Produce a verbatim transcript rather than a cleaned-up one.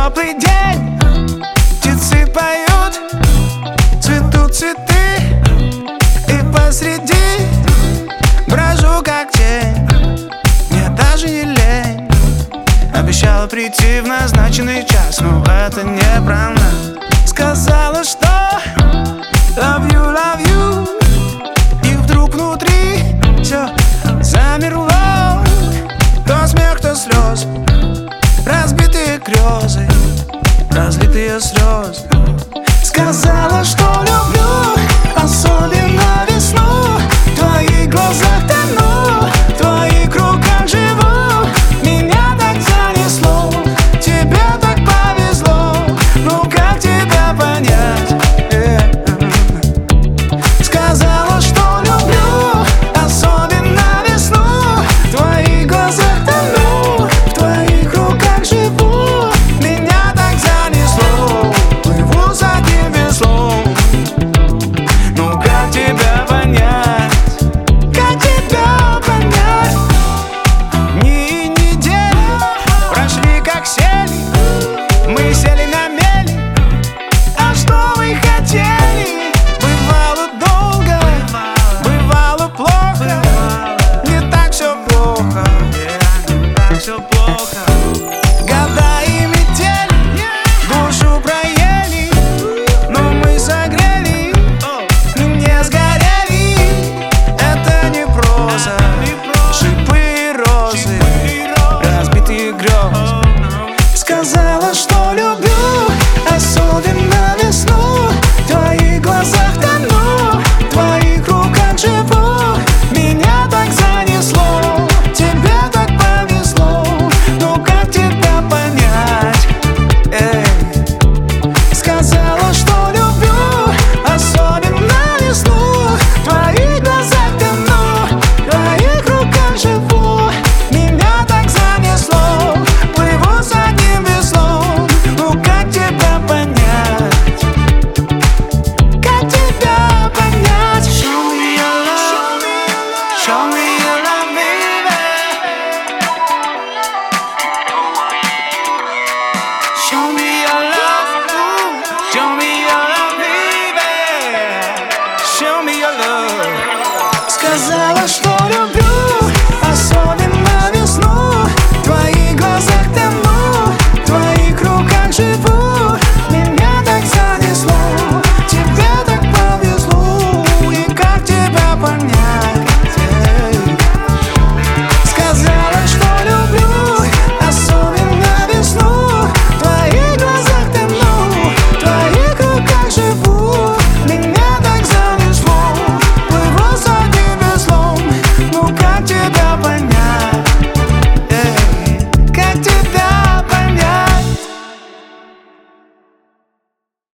теплый день, птицы поют, цветут цветы, и посреди брожу как тень. Мне даже не лень. Обещала прийти в назначенный час, но это не про нас. Сказала, что love you, love you, и вдруг внутри все замерло. То смех, то слезы, разбитые грезы, разлитые слезы. Сказала, что